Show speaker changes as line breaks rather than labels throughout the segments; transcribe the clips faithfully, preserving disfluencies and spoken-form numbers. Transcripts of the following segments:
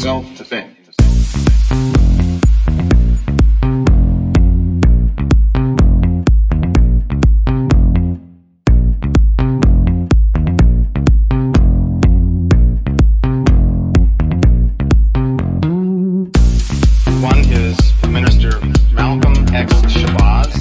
self-defense. One is Minister Malcolm X. Shabazz,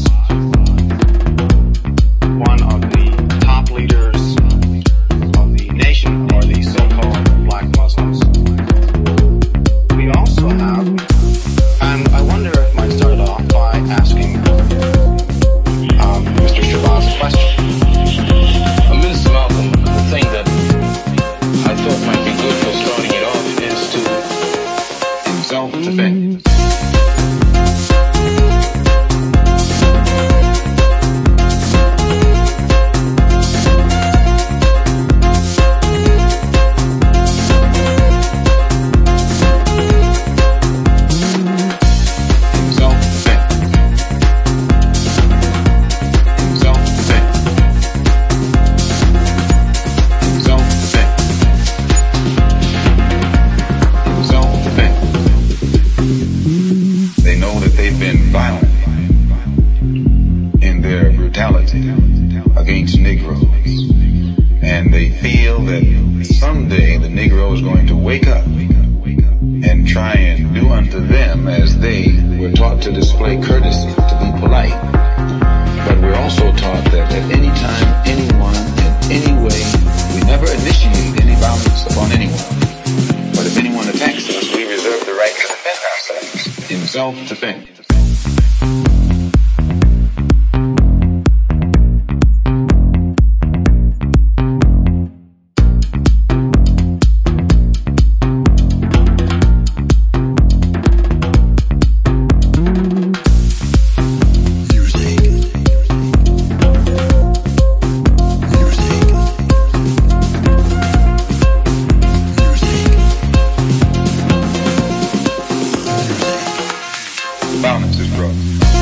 one of the top leaders of the nation, or the so-called black Muslims. We also have, and I wonder if I might start off by asking um, Mister Shabazz a question.
Uh, Minister Malcolm, the thing that I thought might be good for starting it off is to
self-defense.
Against Negroes, and they feel that someday the Negro is going to wake up and try and do unto them as they were taught to display courtesy, to be polite. But we're also taught that at any time, anyone, in any way, we never initiate any violence upon anyone. But if anyone attacks us, we reserve the right to defend ourselves in self-defense. Violence is drugs.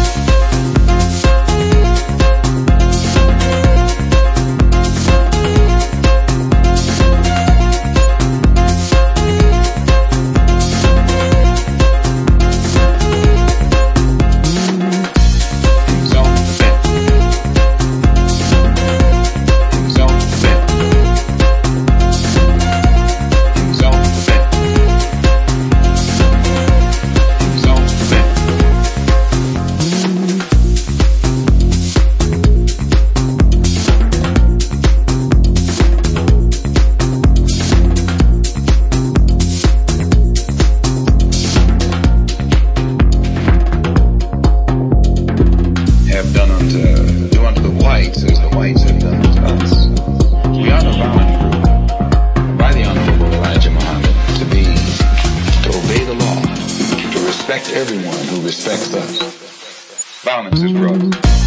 Done unto, do unto the whites as the whites have done unto us. We are the violent group by the Honorable Elijah Muhammad to be, to obey the law, to respect everyone who respects us. Violence is drugs.